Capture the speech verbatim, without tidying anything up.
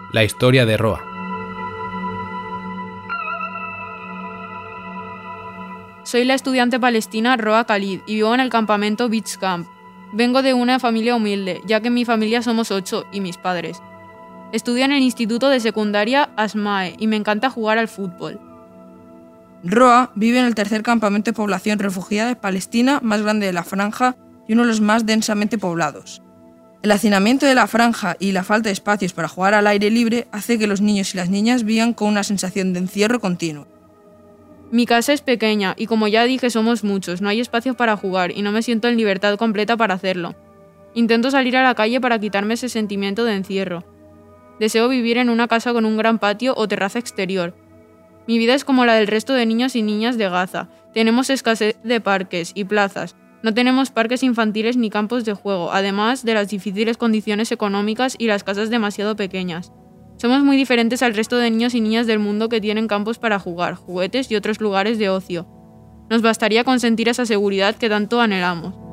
la historia de Roa. Soy la estudiante palestina Roa Khalid y vivo en el campamento Beach Camp. Vengo de una familia humilde, ya que en mi familia somos ocho y mis padres. Estudio en el instituto de secundaria Asmae y me encanta jugar al fútbol. Roa vive en el tercer campamento de población refugiada de Palestina más grande de la franja y uno de los más densamente poblados. El hacinamiento de la franja y la falta de espacios para jugar al aire libre hace que los niños y las niñas vivan con una sensación de encierro continuo. Mi casa es pequeña y como ya dije somos muchos, no hay espacio para jugar y no me siento en libertad completa para hacerlo. Intento salir a la calle para quitarme ese sentimiento de encierro. Deseo vivir en una casa con un gran patio o terraza exterior. Mi vida es como la del resto de niños y niñas de Gaza. Tenemos escasez de parques y plazas. No tenemos parques infantiles ni campos de juego, además de las difíciles condiciones económicas y las casas demasiado pequeñas. Somos muy diferentes al resto de niños y niñas del mundo que tienen campos para jugar, juguetes y otros lugares de ocio. Nos bastaría con sentir esa seguridad que tanto anhelamos.